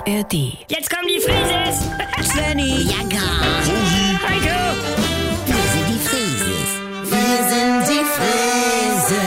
ARD. Jetzt kommen die Frises! Svenny, ja gar. Heiko! Wir sind die Frieses. Wir sind die Frieses.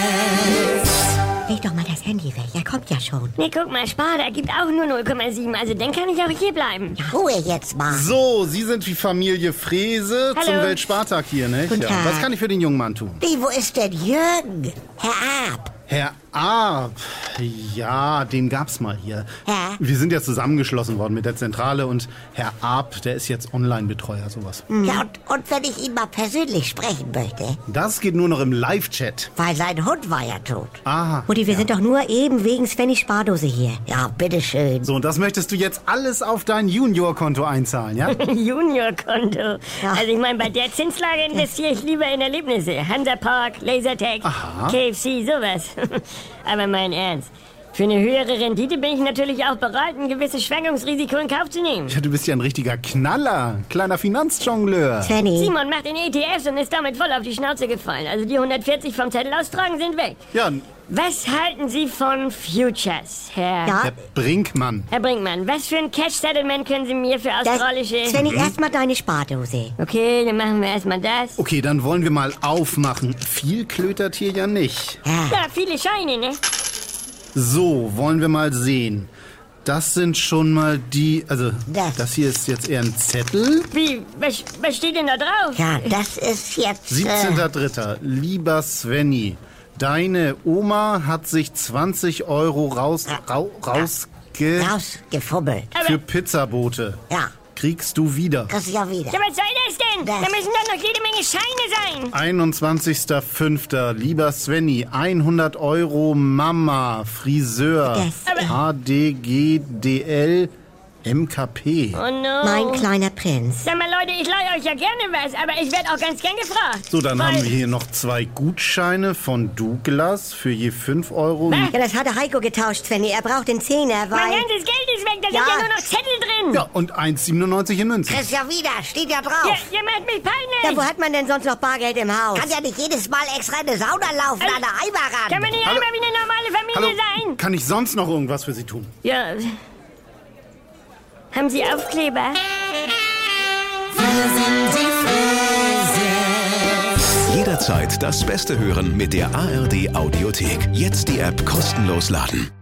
Leg doch mal das Handy weg, er kommt ja schon. Nee, guck mal, Sparda gibt auch nur 0,7, also dann kann ich auch hier bleiben. Ruhe jetzt mal. So, Sie sind die Familie Frese Hallo. zum Weltspartag hier, nicht? Guten Tag. Was kann ich für den jungen Mann tun? Wie, wo ist denn Jürgen? Herr Ab. Herr Arp, ja, den gab's mal hier. Ja. Wir sind ja zusammengeschlossen worden mit der Zentrale und Herr Arp, der ist jetzt Online-Betreuer, sowas. Ja, und wenn ich ihn mal persönlich sprechen möchte? Das geht nur noch im Live-Chat. Weil sein Hund war ja tot. Aha. Mutti, wir sind doch nur eben wegen Svennys Spardose hier. Ja, bitteschön. So, und das möchtest du jetzt alles auf dein Junior-Konto einzahlen, ja? Junior-Konto. Ja. Also ich meine, bei der Zinslage investiere ich lieber in Erlebnisse. Hansapark, Lasertag, Aha. KFC, sowas. Aber mein Ernst. Für eine höhere Rendite bin ich natürlich auch bereit, ein gewisses Schwankungsrisiko in Kauf zu nehmen. Ja, du bist ja ein richtiger Knaller. Kleiner Finanzjongleur. Svenny, Simon macht in ETFs und ist damit voll auf die Schnauze gefallen. Also die 140 vom Zettel austragen sind weg. Ja, Was halten Sie von Futures, Herr? Ja. Herr Brinkmann. Herr Brinkmann, was für ein Cash-Settlement können Sie mir für australische... Svenny, erstmal deine Spardose. Okay, dann machen wir erstmal das. Okay, dann wollen wir mal aufmachen. Viel klötert hier ja nicht. Ja, viele Scheine, ne? So, wollen wir mal sehen. Das sind schon mal die... Also, Das. hier ist jetzt eher ein Zettel. Wie, was steht denn da drauf? Ja, das ist jetzt... 17.03. Lieber Svenny, deine Oma hat sich 20 Euro rausgefummelt. für Pizzabote. Ja, Kriegst du wieder. kriegst du ja wieder. Ja, was soll das denn? Das. Da müssen doch noch jede Menge Scheine sein. 21.05. Lieber Svenny, 100 Euro Mama, Friseur, Das. HDGDL, MKP. Oh no. Mein kleiner Prinz. Sag mal, Leute, ich leihe euch ja gerne was, aber ich werde auch ganz gern gefragt. So, dann Weil- haben wir hier noch 2 Gutscheine von Douglas für je 5 Euro. Was? Ja, das hatte Heiko getauscht, Svenny. Er braucht den Zehner, Mein weil... ganzes Geld ist weg, da Ja. sind ja nur noch Zettel drin. Ja, und 1,97 in Münzen. Kriegst ja wieder, steht ja drauf. Ihr macht mich peinlich. Ja, wo hat man denn sonst noch Bargeld im Haus? Kann ja nicht jedes Mal extra in eine Sauna laufen an der Eimerrand. Kann man nicht Hallo? einmal wie eine normale Familie sein? Kann ich sonst noch irgendwas für Sie tun? Ja. Haben Sie Aufkleber? Jederzeit das Beste hören mit der ARD Audiothek. Jetzt die App kostenlos laden.